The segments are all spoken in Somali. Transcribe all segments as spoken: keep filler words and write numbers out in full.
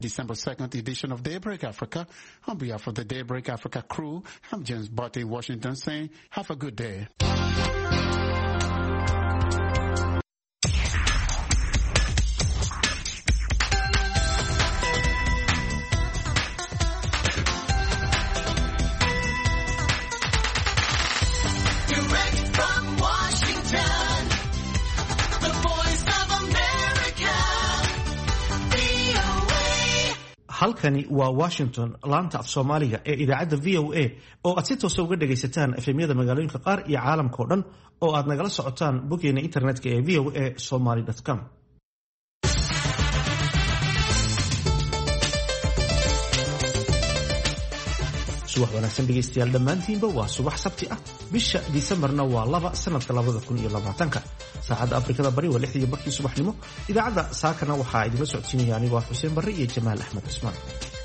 December second edition of Daybreak Africa. On behalf of the Daybreak Africa crew, I'm James Barty in Washington saying, have a good day. halkani waa Washington laanta af Soomaaliga ee idaacadda V O A oo aad si toos ah uga dhagaysataan F M-yada magaalooyinka qaar iyo caalamka oo dhan oo aad nagala socotaan boggeena internetka ee v o a somali dot com. subax wanaagsan dhegaystayaal dhammaantiinba waa subax sabti ah bisha Disembarna waa laba sanadka labada kun iyo labaatanka saacadda Afrikada Bari waa lixdii barkii subaxnimo idaacadda saakana waxaa idinla socodsiinaya anigu ah Xuseen Barre iyo Jamaal Axmed Cusmaan.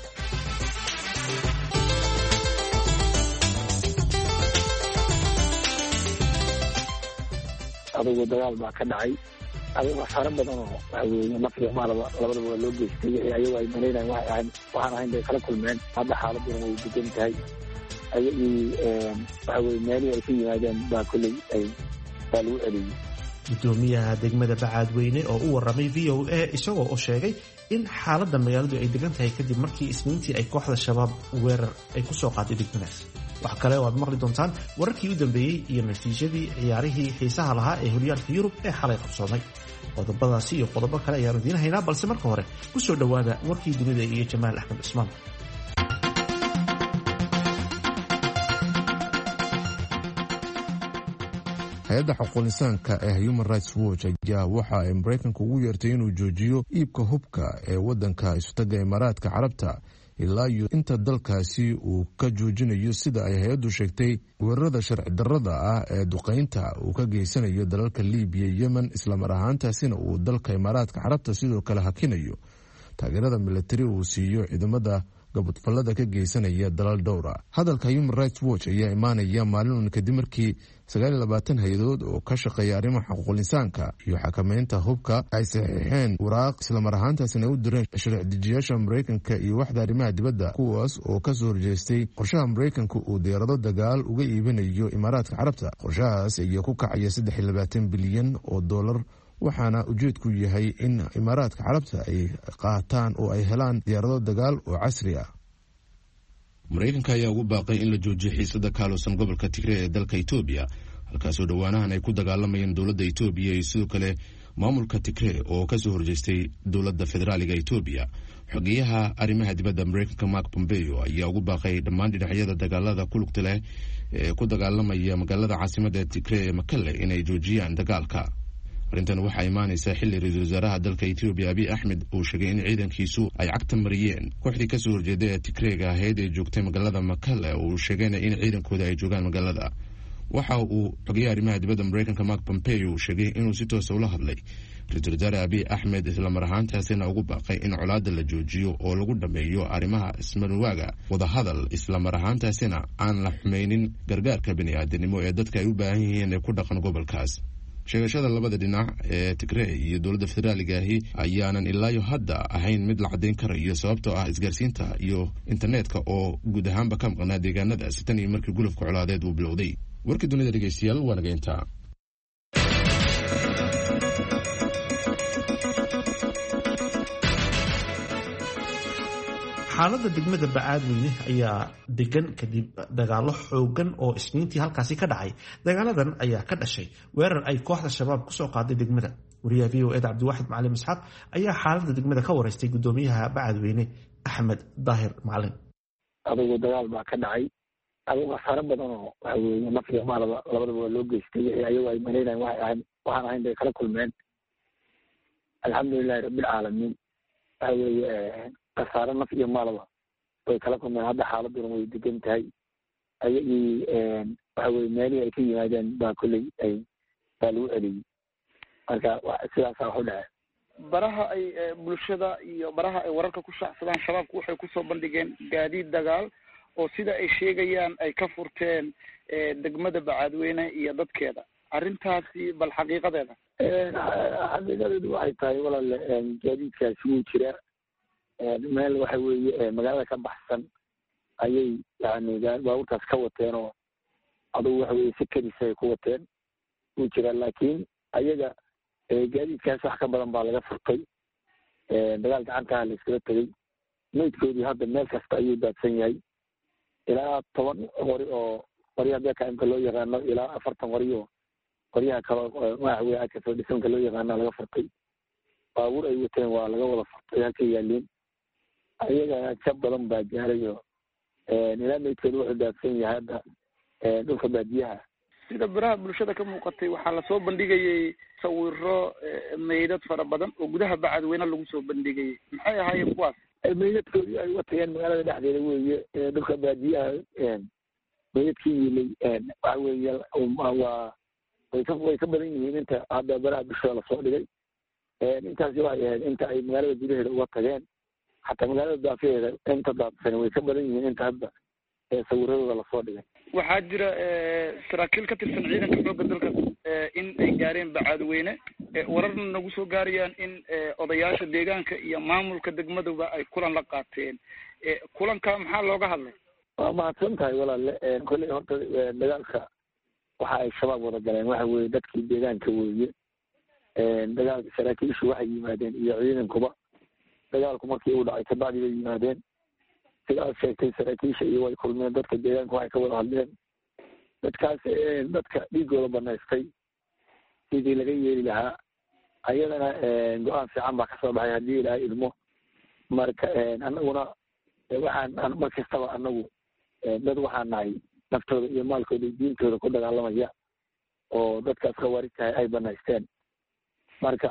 adigu dagaal baa ka dhacay adigu xaran badan oo waxweeye markii maalaba labadaba loo geystay ayagu ay maleynayaan waxaan waxaan ahayn bay kala kulmeen hadda xaaladuna way degan tahay ayagii waxaweye meelihii ay ka yimaadeen baa kolley ay baa lagu celiyey gudoomiyaha degmada Bacaadweyne oo u warramay V O A isagoo oo sheegay in xaaladda magaaladu ay degan tahay kadib markii isniintii ay kooxda shabaab weerar ay ku soo qaaday degmadaas. waxa kale oo aad maqli doontaan wararkii u dambeeyay iyo natiijadii ciyaarihii xiisaha lahaa ee horyaalka Yurub ee xalay qabsoomay. qodobadaasi iyo qodobo kale ayaan idiin haynaa balse marka hore ku soo dhawaada warkii dunida iyo Jamaal Axmed Cusmaan. hay-adda xuquuqul insaanka ee Human Rights Watch ayaa waxa ay Mareykanka ugu yeertay inuu joojiyo iibka hubka ee waddanka isutaga Imaaraadka Carabta ilaa iyo inta dalkaasi uu ka joojinayo sida ay hay-addu sheegtay weerarada sharci darrada ah ee duqaynta uu ka geysanayo dalalka Liibiya iyo Yemen islamar ahaantaasina uu dalka Imaaraadka Carabta sidoo kale hakinayo taageerada militari uu siiyo ciidamada gabadfallada ka geysanaya dalal dhowra. hadalka Human Rights Watch ayaa imaanaya maalin kadib markii sagaal iyo labaatan hay-adood oo ka shaqeeya arrimaha xuquuqul insaanka iyo xakamaynta hubka ay saxiixeen waraaq islamar ahaantaasina u direen sharci dejiyaasha Mareykanka iyo waxda arrimaha dibadda kuwaas oo ka soo horjeestay qorshaha Mareykanka uu diyaarado dagaal uga iibinayo Imaaraadka Carabta. qorshahaas ayaa ku kacaya saddex iyo labaatan bilyan oo dollar waxaana ujeedku yahay in Imaaraadka Carabta ay qaataan oo ay helaan diyaarado dagaal oo casri ah. Mareykanka ayaa ugu baaqay in la joojiyo xiisada ka howlsan gobolka Tigray ee dalka Itoobiya halkaasoo dhawaanahan ay ku dagaalamayeen dowladda Itoobiya iyo sidoo kale maamulka Tigray oo ka soo horjeestay dowladda federaaliga Itoobiya. xogeyaha arrimaha dibadda Mareykanka Mark Pompeo ayaa ugu baaqay dhammaan dhinacyada dagaalada ku lugta leh ee ku dagaalamaya magaalada caasimadda Tigray ee Mekelle inay joojiyaan dagaalka. arrintan waxaa imaanaysaa xilli ra-iisul wasaaraha dalka Itoobiya Abiy Ahmed uu sheegay in ciidankiisu ay cagta mariyeen kooxdii ka soo horjeeday ee Tigray-ga ahayd ee joogtay magaalada Mekelle oo uu sheegayna in ciidankooda ay joogaan magaalada. waxa uu xogeyaha arrimaha dibadda Mareykanka Mark Pompeo sheegay inuu si toos ah ula hadlay ra-iisul wasaare Abiy Ahmed isla mar ahaantaasina ugu baaqay in colaadda la joojiyo oo lagu dhameeyo arrimaha ismarwaaga wadahadal isla mar ahaantaasina aan la xumeynin gargaarka bini'aadanimo ee dadka ay u baahan yihiin ee ku dhaqan gobolkaas. sheegashada labada dhinac ee Tigray iyo dowladda federaaliga ahi ayaanan ilaa hadda ahayn mid la cadeyn karayo sababtoo ah isgaarsiinta iyo internetka oo guud ahaanba ka maqnaa deegaanadaasi tan iyo markii gulufka colaadeed uu bilowday. warkii dunida dhegeystayaal waa naga intaa. xaaladda degmada Bacaadweyne ayaa degan kadib dagaalo xoogan oo isniintii halkaasi ka dhacay. dagaaladan ayaa ka dhashay weerar ay kooxda shabaab ku soo qaaday degmada. wariyaha V O A Cabdiwaxid Macalin Isxaaq ayaa xaaladda degmada ka wareystay gudoomiyaha Bacaadweyne Axmed Daahir Macalin. adigu dagaal baa ka dhacay adigu xaran badan oo waxweeye markii maalaba labadaba loo geystay ayagu ay maleynayaan waxaan waxaan ahayn bay kala kulmeen alxamdulillahi rabbil caalamiin. waxaweeye kasaare naf iyo maalaba way kala kulmeen hadda xaaladuna way degan tahay ayagii waxaweye meelihii ay ka yimaadeen baa kolley ay baa lagu celiyey marka sidaasaa wax u dhace. baraha ay bulshada iyo baraha ay wararka ku shaacsadaan shabaabku waxay kusoo bandhigeen gaadiid dagaal oo sida ay sheegayaan ay ka furteen degmada Bacaadweyne iyo dadkeeda. arrintaasi bal xaqiiqadeeda xaqiiqadeedu waxay tahay walaal gaadiidkaasi wuu jiraa meel waxa weeye magaalada ka baxsan ayay yani baabuurtaas ka wateen oo adugu waxa weye si kedisa ay ku wateen wuu jiraa laakiin ayaga gaadiidkaas wax ka badan baa laga furtay dagaal gacantaha la iskala tegey maydkoodii hadda meel kasta ayuu daadsan yahay ilaa toban qori oo qoryaha bekaimka loo yaqaano ilaa afartan qori oo qoryaha kale magaxweye akasoo dhisanka loo yaqaana laga furtay baabuur ay wateen waa laga wada furtay halka yaaliin ayagana jab badan baa gaaray oo ilaa maydkooda wuxuu daadsan yahay hadda dhulka baadiyaha sida baraha bulshada ka muuqatay waxaa lasoo bandhigayay sawiro meydad fara badan oo gudaha bacadweyne lagu soo bandhigayay maxay ahaayeen kuwaas meydadkoodii ay watageen magaalada dhexdeeda weeye dhulka baadiyaha meydadkii yilay waxa weeye waa way ka way ka badan yihiin inta hadda baraha bulshada lasoo dhigay intaasi waxay ahayd inta ay magaalada gudaheeda uga tageen xataa magaalada daafaheeda inta daadsan way ka badan yihiin inta hadda sawiradooda lasoo dhigay waxaa jira saraakiil ka tirsan ciidanka xoogga dalka in ay gaareen bacadweyne wararna nagu soo gaarayaan in odayaasha deegaanka iyo maamulka degmaduba ay kulan la qaateen kulanka maxaa looga hadlay waa mahadsan tahay walaale kolley horta dagaalka waxa ay shabaab wada galeen waxa weeye dadkii deegaanka weeye dagaalka saraakiishu waxay yimaadeen iyo ciidankuba dagaalku markii uu dhacay kabacdi bay yimaadeen sidaad sheegtay saraakiisha iyo way kulmeen dadka deegaanka waxay ka wada hadleen dadkaas dadka dhiigooda banaystay sidii laga yeeli lahaa ayadana go-aan fiican baa kasoo baxay haddii ilaahay idmo marka anaguna waxaan mar kastaba anagu dad waxaan nahay naftooda iyo maalkooda iyo diintooda ku dagaalamaya oo dadkaas khawaarijtahay ay banaysteen marka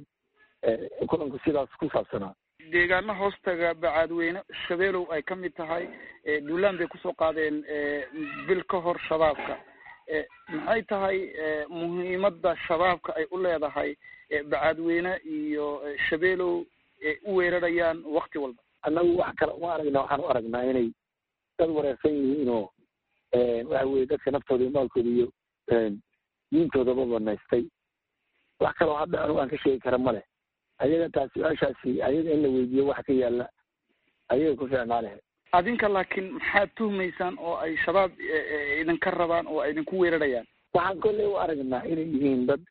kulanku sidaas ku saabsanaa deegaano hoostaga bacadweyne shabeelow ay ka mid tahay duulaan bay kusoo qaadeen bil ka hor shabaabka maxay tahay muhiimadda shabaabka ay u leedahay bacadweyne iyo shabeelow u weerarayaan wakti walba annagu wax kale uma aragnaa waxaan u aragnaa inay dad wareersan yihiin oo waxa weye dadka naftooda iyo maalkooda iyo diintoodaba banaystay wax kaloo hadda anigu aan ka sheegi kara ma leh ayaga taas su-aashaasi ayaga in la weydiiyo waxa ka yaalla ayaga ku fiicnaa leh adinka laakiin maxaad tuhmaysaan oo ay shabaab idinka rabaan oo ay idinku weerarayaan waxaan kolley u aragnaa inay yihiin dad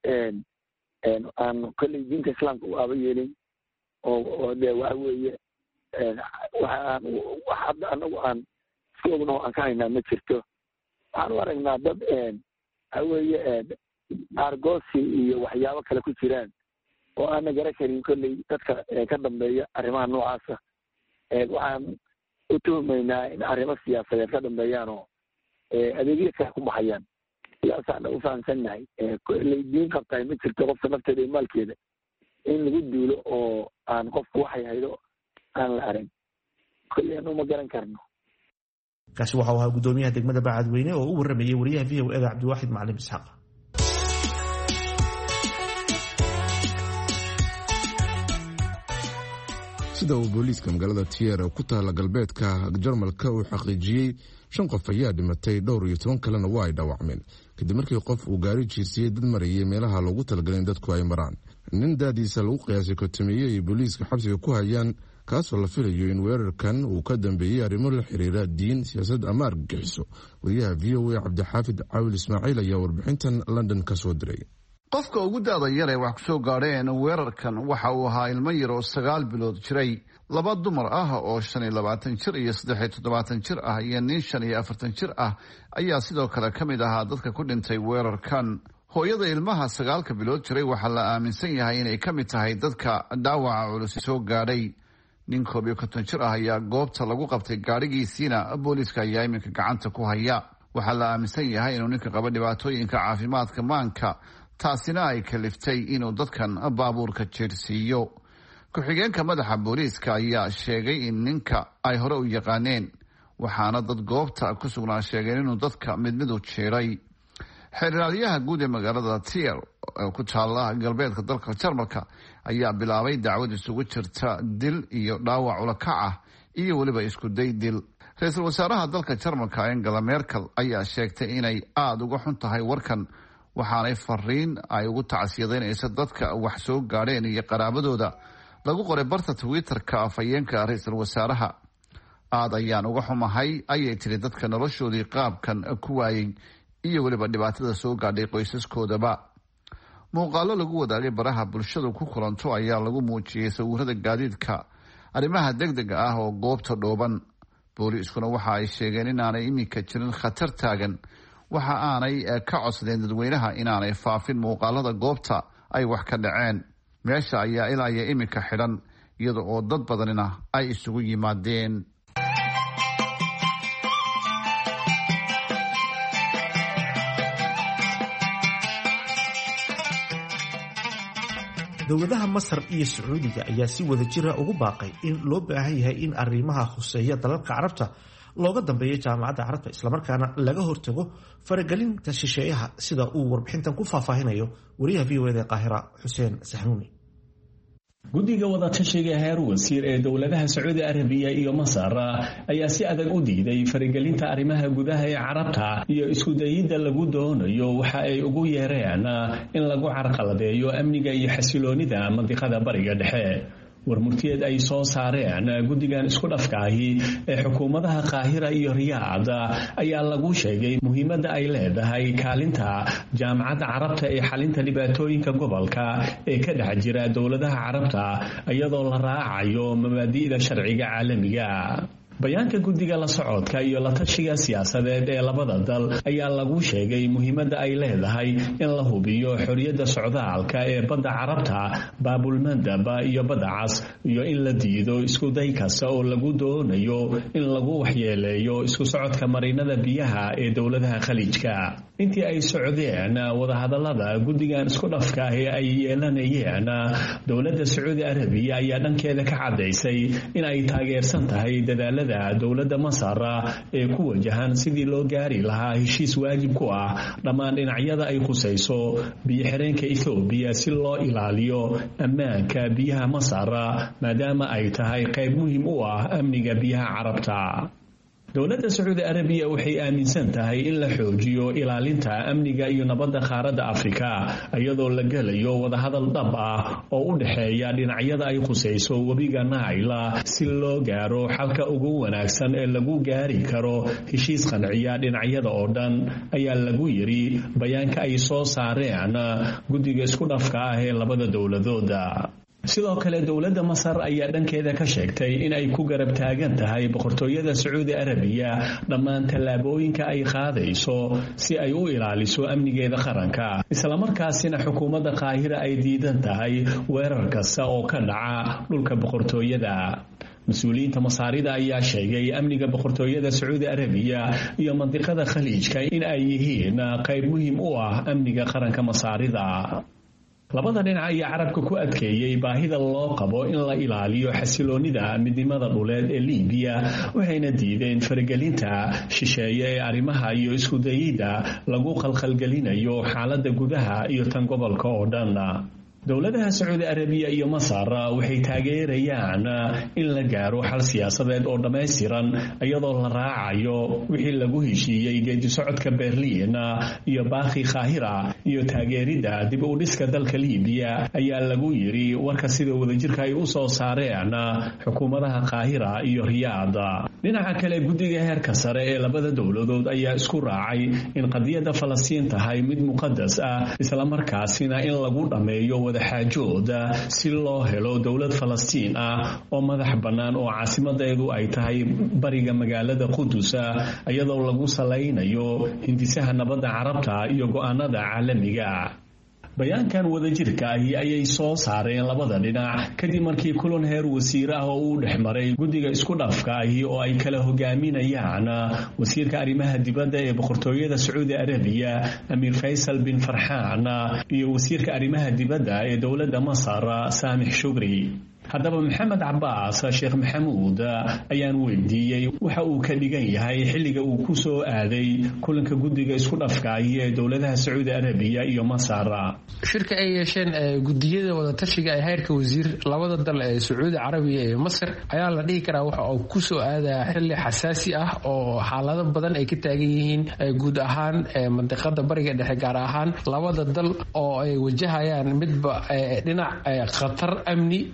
aan kolley diinta islaamka u aaba yeelin oo oo dee waxa weeye waxaan wax hadda anagu aan isku ogno aan ka haynaa ma jirto waxaan u aragnaa dad waxa weeye argosi iyo waxyaabo kale ku jiraan oo aana garan karin kolley dadka ka dambeeya arrimaha noocaasa waxaan u tuhmaynaa in arrimo siyaasadeed ka dambeeyaan oo adeegyo kale ku baxayaan sidaasaana u fahamsannahay kolley diin qabtahay ma jirto qofka nafteeda iyo maalkeeda in lagu duulo oo aan qofku waxay haydo aan la arag kolley anu ma garan karno kaasi waxau ahaa guddoomiyaha degmada bacadweyne oo u warramayay wariyaha v o eda cabdiwaaxid macalin isxaaq sida uu booliiska magaalada tiyer ku taala galbeedka jarmalka uu xaqiijiyey shan qof ayaa dhimatay dhowr iyo toban kalena waa ay dhaawacmeen kadib markii qof uu gaari jiirsiyey dad marayay meelaha loogu talagalay in dadku ay maraan nin daadiisa lagu qiyaasay kotomeeye ay booliiska xabsiga ku hayaan kaasoo la filayo in weerarkan uu ka dambeeyey arrimo la xiriira diin siyaasad ama argagixiso wariyaha v o a cabdixaafid caawil ismaaciil ayaa warbixintan london ka soo diray qofka ugu daada yar ee wax ku soo gaadheen weerarkan waxa uu ahaa ilmo yar oo sagaal bilood jiray laba dumar ah oo shan iyo labaatan jir iyo saddex iyo toddobaatan jir ah iyo nin shan iyo afartan jir ah ayaa sidoo kale ka mid ahaa dadka ku dhintay weerarkan hooyada ilmaha sagaalka bilood jiray waxaa la aaminsan yahay inay ka mid tahay dadka dhaawaca culus soo gaadhay nin koob iyo konton jir ah ayaa goobta lagu qabtay gaadhigiisiina booliiska ayaa iminka gacanta ku haya waxaa la aaminsan yahay inuu ninka qaba dhibaatooyinka caafimaadka maanka taasina ay kaliftay inuu dadkan baabuurka jeersiiyo ku-xigeenka madaxa booliiska ayaa sheegay in ninka ay hore u yaqaaneen waxaana dad goobta ku sugnaa sheegeen inuu dadka mid mid u jeeray xeerraadyaha guud ee magaalada tier ku taala galbeedka dalka jarmalka ayaa bilaabay dacwad isugu jirta dil iyo dhaawac ulakac ah iyo weliba isku day dil ra-iisul wasaaraha dalka jarmalka angela merkel ayaa sheegtay inay aada uga xun tahay warkan waxaanay fariin ay ugu tacsiyadeynaysa dadka wax soo gaadheen iyo qaraabadooda lagu qoray barta twitter-ka afhayeenka ra-iisul wasaaraha. aad ayaan uga xumahay ayay tiri dadka noloshoodii qaabkan ku waayey iyo weliba dhibaatada soo gaadhay qoysaskoodaba. muuqaalo lagu wadaagay baraha bulshadu ku kulanto ayaa lagu muujiyey sawirada gaadiidka arrimaha degdega ah oo goobta dhooban. booliiskuna waxa ay sheegeen inaanay iminka jirin khatar taagan. waxa aanay ka codsadeen dadweynaha inaanay faafin muuqaalada goobta ay wax ka dhaceen. meesha ayaa ilaa iyo iminka xidhan iyada oo dad badanina ay isugu yimaadeen. dowladaha Masar iyo Sacuudiga ayaa si wada jira ugu baaqay in loo baahan yahay in arrimaha khuseeya dalalka Carabta looga dambeeyo jaamacadda Carabta isla markaana laga hortago faragelinta shisheeyaha sida uu warbixintan ku faahfaahinayo wariyaha V O A Qaahira Xuseen Saxnuuni. guddiga wadatashiga heer wasiir ee dowladaha Sacuudi Arabiya iyo Masar ayaa si adag u diiday faragelinta arrimaha gudaha ee Carabta iyo isku dayida lagu doonayo waxa ay ugu yeereen in lagu carqaladeeyo amniga iyo xasiloonida mandiqada bariga dhexe. warmurtiyeed ay soo saareen guddigan isku dhafkaahi ee xukuumadaha Qaahira iyo Riyaad ayaa lagu sheegay muhiimadda ay leedahay kaalinta jaamacadda Carabta ee xalinta dhibaatooyinka gobolka ee ka dhex jira dowladaha Carabta iyadoo la raacayo mabaadi'da sharciga caalamiga. bayaanka guddiga la socodka iyo la tashiga siyaasadeed ee labada dal ayaa lagu sheegay muhiimadda ay leedahay in la hubiyo xorriyadda socdaalka ee badda Carabta, Baabul Mandab iyo Badda Cas, iyo in la diido isku day kasta oo lagu doonayo in lagu waxyeeleeyo isku socodka marinada biyaha ee dowladaha Khaliijka. intii ay socdeen wadahadallada guddigan isku dhafka ah ee ay yeelanayeen, dowladda Sacuudi Arabiya ayaa dhankeeda ka cadaysay in ay taageersan tahay dadaalada dowladda Masar ee ku wajahan sidii loo gaari lahaa heshiis waajib ku ah dhammaan dhinacyada ay khusayso biyo-xireenka Ethiopia si loo ilaaliyo ammaanka biyaha Masar maadaama ay tahay qayb muhiim u ah amniga biyaha Carabta. dowladda Sacuudi Arabiya waxay aaminsan tahay in la xoojiyo ilaalinta amniga iyo nabadda qaaradda Afrika iyadoo la galayo wadahadal dhab ah oo u dhaxeeya dhinacyada ay khusayso webiga Nile si loo gaaro xalka ugu wanaagsan ee lagu gaari karo heshiis qanciya dhinacyada oo dhan, ayaa lagu yiri bayaanka ay soo saareen guddiga isku dhafka ah ee labada dowladooda. sidoo kale dowladda Masar ayaa dhankeeda ka sheegtay in ay ku garab taagan tahay boqortooyada Sacuudi Arabiya dhammaan tallaabooyinka ay qaadayso si ay u ilaaliso amnigeeda qaranka, isla markaasina xukuumadda Qaahira ay diidan tahay weerar kasta oo ka dhaca dhulka boqortooyada. mas-uuliyiinta Masaarida ayaa sheegay amniga boqortooyada Sacuudi Arabiya iyo mandiqada Khaliijka in ay yihiin qayb muhiim u ah amniga qaranka Masaarida. labada dhinac ayaa carabka ku adkeeyay baahida loo qabo in la ilaaliyo xasiloonida midnimada dhuleed ee Liibiya, waxayna diideen faragelinta shisheeye ee arrimaha iyo isku dayida lagu qalqalgelinayo xaaladda gudaha iyo tan gobolka oo dhan. dowladaha Sacuudi Arabiya iyo Masar waxay taageerayaan in la gaaro xal siyaasadeed oo dhameystiran iyadoo la raacayo wixii lagu heshiiyey geedi socodka Berlin iyo baaqi Qaahira iyo taageerida dib u dhiska dalka Liibiya, ayaa lagu yiri warka sida wadajirka ay u soo saareen xukuumadaha Qaahira iyo Riyaad. dhinaca kale guddiga heerka sare ee labada dowladood ayaa isku raacay in qadiyadda Falastiin tahay mid muqadas ah, isla markaasina in lagu dhameeyo wadaxaajooda si loo helo dowlad Falastiin ah oo madax bannaan oo caasimadeedu ay tahay bariga magaalada Qudus, iyadoo lagu salaynayo hindisaha nabadda Carabta iyo go'aanada caalamiga. bayaankan wadajirka ahi ayay soo saareen labada dhinac kadib markii kulan heer wasiir ah oo uu dhexmaray guddiga isku dhafka ahi oo ay kala hogaaminayaan wasiirka arrimaha dibadda ee boqortooyada Sacuudi Arabiya Amir Faisal bin Farhan iyo wasiirka arrimaha dibadda ee dowladda Masar Samih Shukri. haddaba Maxamed Cabbaas Sheekh Maxamuud ayaan weydiiyey waxa uu ka dhigan yahay xilliga uu ku soo aaday kulanka guddiga isku dhafkaay ee dowladaha Sacuudi Arabiya iyo Masar. shirka ay yeesheen gudiyada wada tashiga ee heerka wasiir labada dal ee Sacuudi Arabiya iyo Masar ayaa la dhihi karaa waxa uu ku soo aadaa xilli xasaasi ah oo xaalado badan ay ka taagan yihiin guud ahaan mantiqada bariga dhexe, gaar ahaan labada dal oo ay wajahayaan midba dhinac khatar amni iyo khatar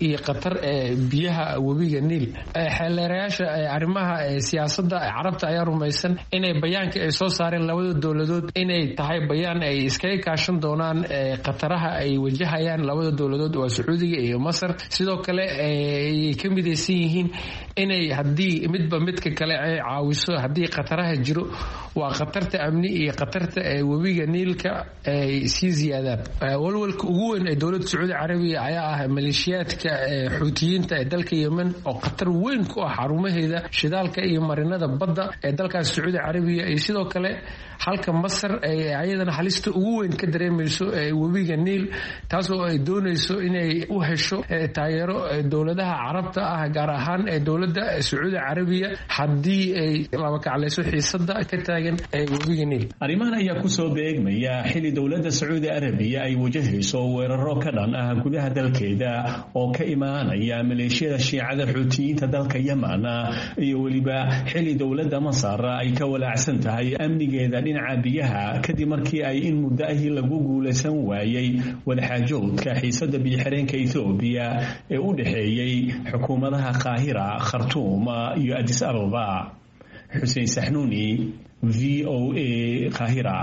khatar biyaha webiga niil xeelerayaasha arrimaha siyaasadda carabta ayaa rumaysan inay bayaanka ay soo saareen labada dowladood inay tahay bayaan ay iskaga kaashan doonaan khataraha ay wajahayaan labada dowladood waa Sacuudiga iyo Masar sidoo kale ay ka midaysan yihiin inay haddii midba midka kale ay caawiso haddii khataraha jiro waa khatarta amni iyo khatarta webiga niilka ay sii ziyaadaan walwalka ugu weyn ee dowladda Sacuudi Carabiya ayaa ah maleeshiyaadka xuutiyiinta ee dalka Yemen oo khatar weyn ku ah xarumaheeda shidaalka iyo marinada badda ee dalkaas Sacuudi Carabiya iyo sidoo kale halka Masar ay ayadana halista ugu weyn ka dareemayso webiga niil taasoo ay doonayso inay u hesho taageero dowladaha carabta ah gaar ahaan ee dowladda Sacuudi Carabiya haddii ay laba kaclayso xiisada ka taagan ee webiga niil arrimahan ayaa ku soo beegmaya xilli dowladda Sacuudi Carabiya ay wajahayso weeraro ka dhan ah gudaha dalkeeda oo ka imaanaya maleeshiyada shiicada xuutiyiinta dalka Yemen iyo waliba xilli dowladda Masar ay ka walaacsan tahay amnigeeda dhinaca biyaha kadib markii ay in muddo ah lagu guuleysan waayay wadaxaajoodka xiisada biyo-xireenka Ethiopia ee u dhaxeeyay xukuumadaha Qaahira, Khartoum iyo Addis Ababa. Hussein Sahnuni, V O A, Qaahira.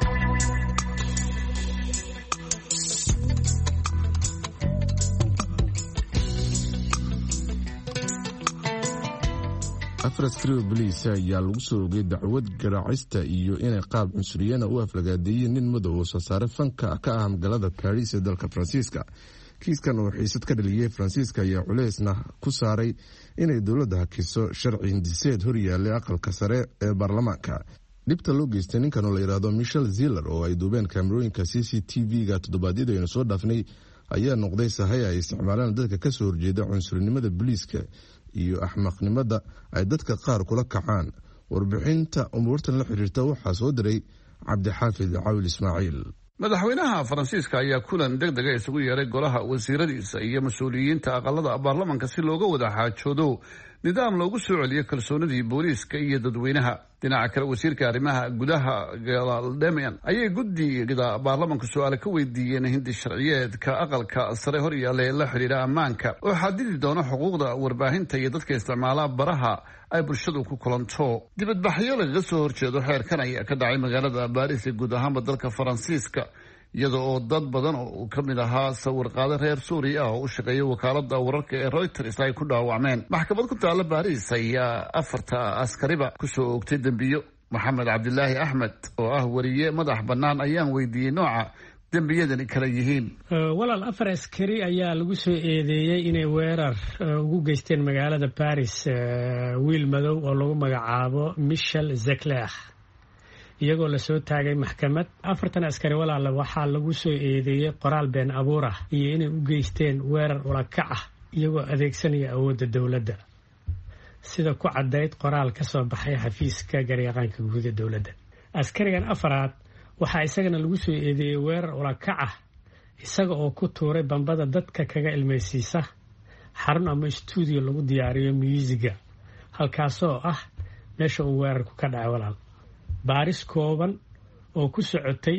afar askari oo boliis ayaa lagu soo rogay dacwad garaacista iyo inay qaab cunsuriyana u aflagaadeeyeen nin madow oo soo saaray fanka ka ah magaalada Paris ee dalka Faransiiska. kiiskan oo xiisad ka dhaliyay Faransiiska ayaa culeysna ku saaray inay dowladda hakiso sharci hindiseed hor yaallay aqalka sare ee baarlamaanka. dhibta loo geystay ninkan oo la yiraahdo Michel Ziller oo ay duubeen kaamirooyinka C C T V-ga toddobaadyada aynu soo dhaafnay ayaa noqday sahay ay isticmaalaan dadka ka soo horjeeda cunsurinimada booliiska iyo axmaqnimada ay dadka qaar kula kacaan. warbixinta umuurtan la xiriirta waxaa soo diray Cabdixaafid Caawil Ismaaciil. madaxweynaha Faransiiska ayaa kulan degdeg ah isugu yeeray golaha wasiiradiisa iyo mas'uuliyiinta aqalada baarlamaanka si looga wada xaajoodo nidaam loogu soo celiyo kalsoonidii booliiska iyo dadweynaha. dhinaca kale wasiirka arrimaha gudaha Damian ayay guddiga baarlamaanka su'aalo ka weydiiyeen hindi sharciyeedka aqalka sare hor yaalla la xiriira ammaanka oo xadidi doona xuquuqda warbaahinta iyo dadka isticmaala baraha ay bulshadu ku kulanto. dibadbaxyo laga soo horjeedo xeerkan ayaa ka dhacay magaalada Paris ee guud ahaan dalka Faransiiska iyada oo dad badan oo ka mid ahaa sawir qaade reer Suuriya ah oo u shaqeeya wakaaladda wararka ee Reuters ay ku dhaawacmeen. maxkamad ku taala Paris ayaa afarta askariba ku soo oogtay dambiyo. Maxamed Cabdilaahi Axmed oo ah wariye madax bannaan ayaan weydiiyey nooca dambiyadani kala yihiin. walaal afar askari ayaa lagu soo eedeeyey inay weerar ugu geysteen magaalada Paris wiil madow oo lagu magacaabo Michel Ziller iyagoo la soo taagay maxkamad. afartan askari walaal waxaa lagu soo eedeeyey qoraal been abuur ah iyo inay u geysteen weerar ulakac ah iyagoo adeegsanaya awoodda dowladda sida ku cadayd qoraal ka soo baxay xafiiska garyaqaanka guud ee dowladda. askarigan afaraad waxaa isagana lagu soo eedeeyey weerar ulakac ah isaga oo ku tuuray bambada dadka kaga ilmaysiisa xarun ama stuudio lagu diyaariyo muusiga halkaasoo ah meesha uu weerarku ka dhacay walaal. baaris kooban oo ku socotay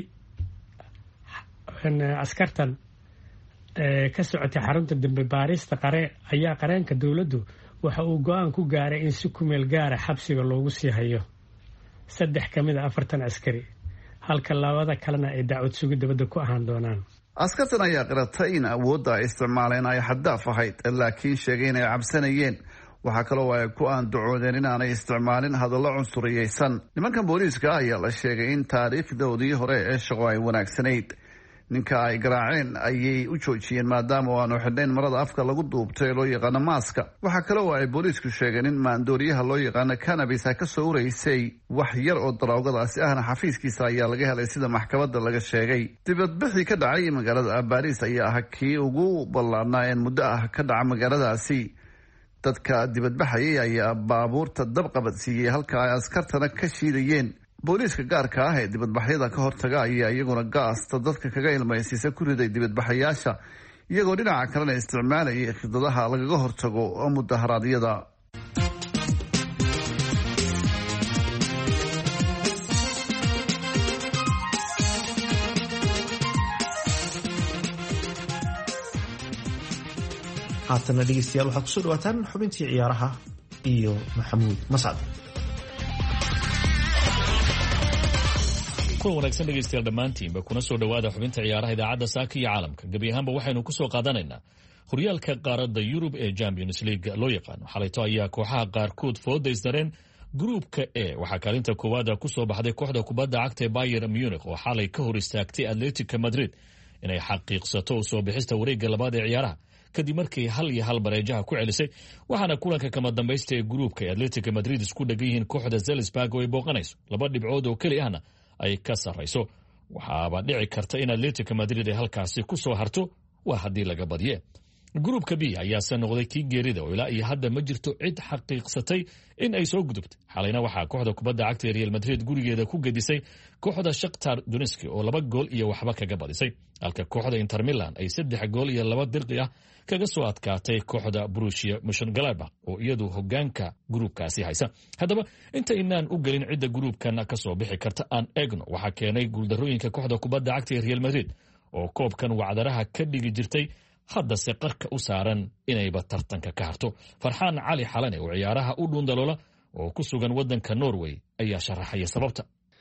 askartan ka socotay xarunta dambe baarista qare ayaa qareenka dowladdu waxa uu go-aan ku gaaray in si ku meel gaara xabsiga loogu sii hayo saddex ka mid a afartan askari halka labada kalena ay dacwad sugi dabadda ku ahaan doonaan. askartan ayaa qiratay in awoodda ay isticmaaleen ay xaddaaf ahayd laakiin sheegay inay cabsanayeen. waxaa kaloo ay ku aandacoodeen inaanay isticmaalin hadallo cunsuriyeysan. nimankan booliiska ayaa la sheegay in taariikhdoodii hore ee shaqo ay wanaagsanayd. ninka ay garaaceen ayay u joojiyeen maadaama oo aanu xidhnayn marada afka lagu duubto ee loo yaqaano maaska. waxaa kale oo ay booliisku sheegeen in maandooriyaha loo yaqaano cannabis ay ka soo ureysay wax yar oo daroogadaasi ahna xafiiskiisa ayaa laga helay sida maxkamadda laga sheegay. dibadbixii ka dhacay magaalada Paris ayaa ah kii ugu ballaarnaa ee muddo ah ka dhaca magaaladaasi. dadka dibadbaxayay ayaa baabuurta dab qabadsiiyey halka ay askartana ka shiidayeen. booliiska gaarka ah ee dibadbaxyada ka hortaga ayaa iyaguna gaasta dadka kaga ilmaysiisa ku riday dibadbaxayaasha iyagoo dhinaca kalena isticmaalayay khidadaha lagaga hortago mudaharaadyada. haatana dhegeystayaal waxaad kusoo dhawaataan xubintii ciyaaraha iyo maxamuud mascad. kulan wanaagsan dhegeystayaal dhammaantiinba kuna soo dhowaada xubinta ciyaaraha idaacadda saaka iyo caalamka. gebi ahaanba waxaynu kusoo qaadanaynaa horyaalka qaaradda yurub ee Champions League loo yaqaano. xalayto ayaa kooxaha qaarkood fooda isdareen gruupka E. waxaa kaalinta koowaada kusoo baxday kooxda kubadda cagta ee Bayern Munich oo xalay ka hor istaagtay Atletico Madrid inay xaqiiqsato soo bixista wareegga labaad ee ciyaaraha kadib markii hal iyo hal bareejaha ku celisay. waxaana kulanka kama dambaysta ee gruupka ee Atletico Madrid isku dhagan yihiin kooxda Salzburg oo ay booqanayso laba dhibcood oo keli ahna ay ka sarrayso. waxaaba dhici karta in Atletico Madrid ay halkaasi ku soo harto waa haddii laga badiye. gruupka B ayaase noqday kii geerida oo ilaa iyo hadda ma jirto cid xaqiiqsatay in ay soo gudubtay. xalayna waxaa kooxda kubadda cagta ee Real Madrid gurigeeda ku gedisay kooxda Shakhtar Donetsk oo laba gool iyo waxba kaga badisay, halka kooxda Inter Milan ay saddex gool iyo laba dirqi ah kaga soo adkaatay kooxda Borussia Mönchengladbach oo iyadu hogaanka gruupkaasi haysa. haddaba inta inaan u gelin cidda gruupkan ka soo bixi karta aan eegno waxaa keenay guuldarrooyinka kooxda kubadda cagta ee Real Madrid oo koobkan wacdaraha ka dhigi jirtay haddase qarka u saaran inayba tartanka ka harto. Farxaan Cali Xalane oo ciyaaraha u dhuundaloola oo ku sugan wadanka Norway ayaa sharaxaya sababta.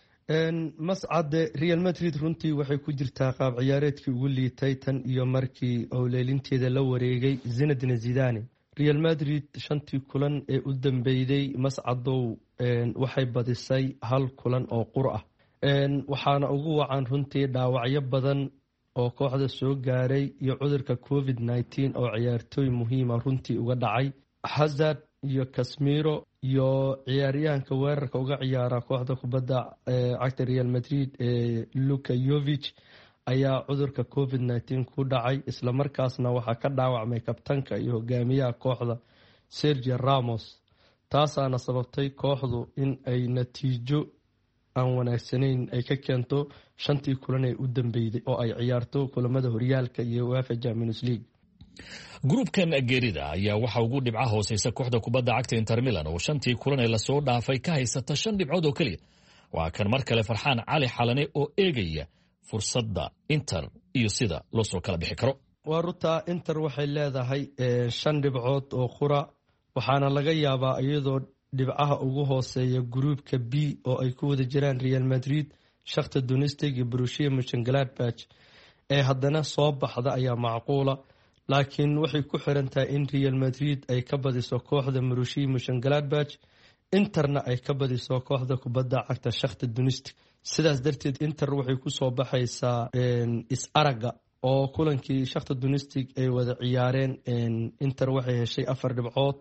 mascade Real Madrid runtii waxay ku jirtaa qaab ciyaareedkii ugu liitay tan iyo markii owleelinteeda la wareegay Zinedine Zidane. Real Madrid shantii kulan ee u dambeeyay mascadow waxay badisay hal kulan oo qur ah, waxaana ugu wacan runtii dhaawacyo badan oo kooxda soo gaaray iyo cudurka covid nineteen oo ciyaartooy muhiima runtii uga dhacay. Hazard iyo Casemiro iyo ciyaaryahanka weerarka uga ciyaara kooxda kubadda cagta Real Madrid ee Luka Jovic ayaa cudurka covid nineteen ku dhacay, isla markaasna waxaa ka dhaawacmay kabtanka iyo hogaamiyaha kooxda Sergio Ramos. taasaana sababtay kooxdu in ay natiijo aan wanaagsanayn ay ka keento shantii kulan ee u dambeeyay oo ay ciyaarto kulamada horyaalka iyo UEFA Champions League. gruupkan geerida ayaa waxa ugu dhibca hooseysa kooxda kubadda cagta Inter Milan oo shantii kulan ee la soo dhaafay ka haysata shan dhibcood oo kaliya. waa kan mar kale Farxaan Cali Xalane oo eegaya fursadda Inter iyo sida loo soo kala bixi karo. waa ruta Inter waxay leedahay shan dhibcood oo qura, waxaana laga yaabaa iyadoo dhibcaha ugu hooseeya gruupka B oo ay ku wada jiraan Real Madrid, Shakhtar Donetsk iyo Borussia Mönchengladbach ee haddana soo baxda ayaa macquula, laakiin waxay ku xiran tahay in Real Madrid ay ka badiso kooxda Borussia Mönchengladbach, Interna ay ka badiso kooxda kubadda cagta Shakhtar Donetsk. sidaas darteed Inter waxay ku soo baxaysaa is-araga oo kulankii Shakhtar Donetsk ay wada ciyaareen. Inter waxay heshay afar dhibcood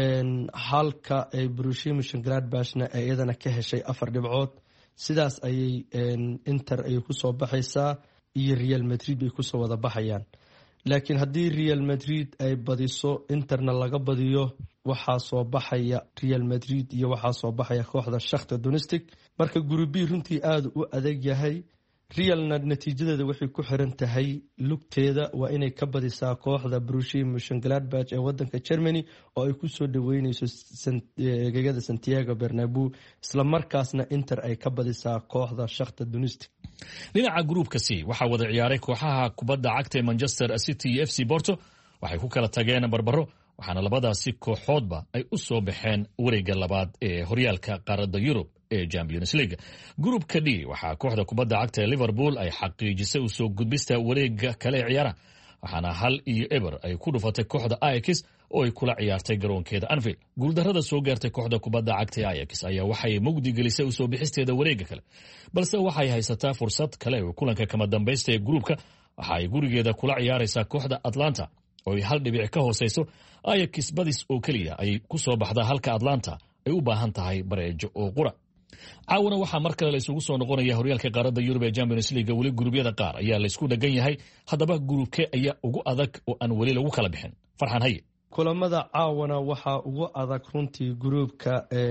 halka ay Borussia Mönchengladbachna ay iyadana ka heshay afar dhibcood. sidaas ayay Inter ay ku soo baxaysaa iyo Real Madrid ay ku soo wada baxayaan. laakiin haddii Real Madrid ay badiso Interna laga badiyo waxaa soo baxaya Real Madrid iyo waxaa soo baxaya kooxda Shakhtar Donetsk. marka gruubi runtii aad u adag yahay. Realna natiijadeeda waxay ku xiran tahay lugteeda, waa inay ka badisaa kooxda Borussia Mönchengladbach ee wadanka Germany oo ay ku soo dhaweynayso gegada Santiago Bernabeu, isla markaasna Inter ay ka badisaa kooxda Shakhtar Donetsk. dhinaca gruupka C waxaa wada ciyaaray kooxaha kubadda cagta ee Manchester City iyo F C Porto. waxay ku kala tageen barbaro, waxaana labadaasi kooxoodba ay u soo baxeen wareegga labaad ee horyaalka qaaradda Yurub ee Champions League. gruupka D waxaa kooxda kubadda cagta ee Liverpool ay xaqiijisay u soo gudbista wareegga kale ee ciyaaraha, waxaana hal iyo eber ay ku dhufatay kooxda Ajax oo ay kula ciyaartay garoonkeeda Anfield. guuldarrada soo gaartay kooxda kubadda cagta ee Ajax ayaa waxay mugdi gelisay u soo bixisteeda wareegga kale, balse waxay haysataa fursad kale oo kulanka kama dambaysta ee gruupka waxa ay gurigeeda kula ciyaaraysaa kooxda Atlanta oo ay hal dhibic ka hooseyso. Ajax badis oo kaliya ay ku soo baxdaa halka Atlanta ay u baahan tahay bareejo oo qura. caawana waxaa mar kale la isugu soo noqonaya horyaalka qaaradda Yurub ee Champions League. weli gruubyada qaar ayaa la isku dhagan yahay. haddaba gruubke ayaa ugu adag oo aan weli lagu kala bixin. Farxan haye. kulamada caawana waxaa ugu adag runtii gruupka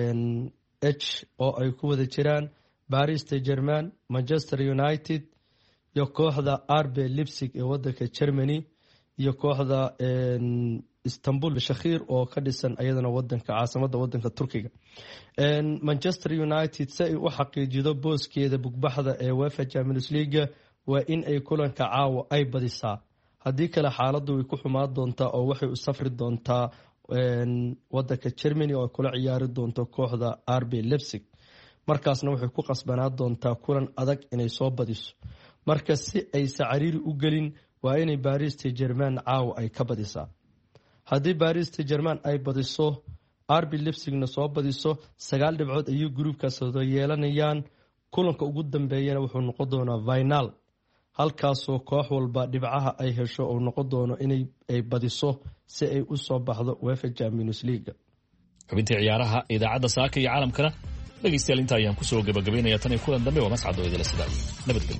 H oo ay ku wada jiraan Paris Saint-Germain, Manchester United iyo kooxda R B Leipzig ee wadanka Germany iyo kooxda Istanbul Shakhir oo ka dhisan ayadana wadanka caasimada wadanka Turkiga. Manchester United si ay u xaqiijido booskeeda bugbaxda ee UEFA Champions League waa in ay kulanka caawa ay badisaa. haddii kale xaaladdu way ku xumaan doontaa oo waxay u safri doontaa wadanka Germany oo kula ciyaari doonto kooxda R B Leipzig markaasna waxay ku qasbanaa doontaa kulan adag inay soo badiso marka si ay sacariir u gelin waa inay Paris Saint-Germain caaw ay ka badisaa haddii Paris Saint-Germain ay badiso R B Leipzigna soo badiso sagaal dhibcood ayuu groupkaas soo yeelanayaan kulanka ugu dambeeyana wuxuu noqon doonaa final halkaasoo koox walba dhibcaha ay hesho oo noqon doono inay ay badiso si ay u soo baxdo UEFA Champions League xubintii ciyaaraha idaacadda saaka iyo caalamkana dhageystayaal inta ayaan kusoo gabagabaynayaa tan iyo kulan dambe waa mascad oo idila sidaa nabadgelyo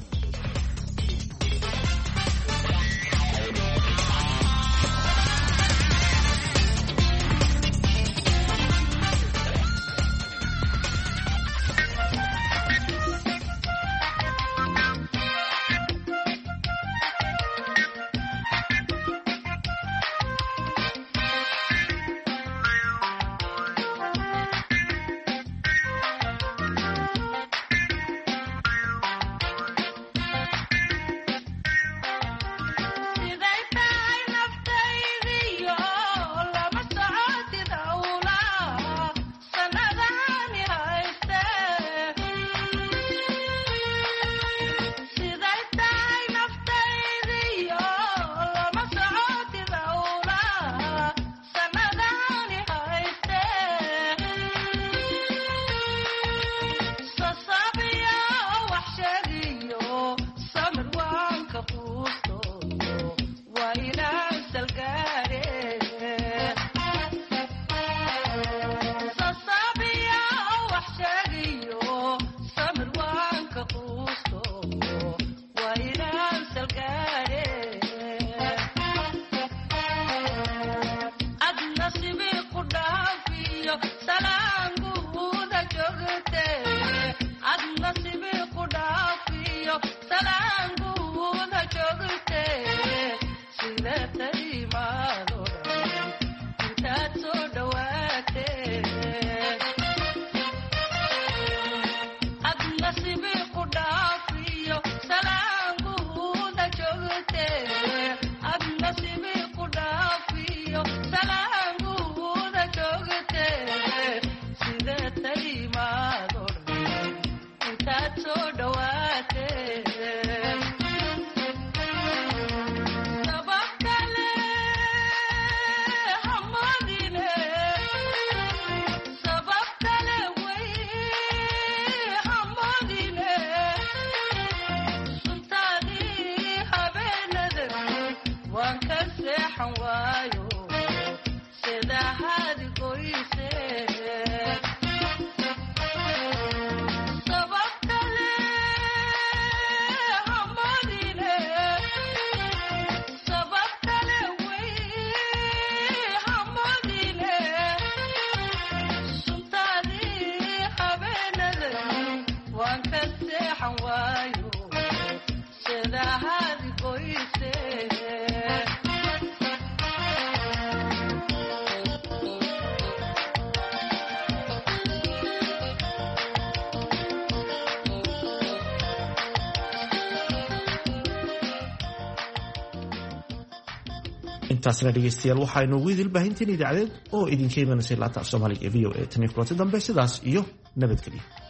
intaasna dhegeystayaal waxaynu ugu idil baahintiin idaacadeed oo idinka imanaysay laanta Soomaaliga ee V O A tan iyo kulanti dambe sidaas iyo nabadgelyo.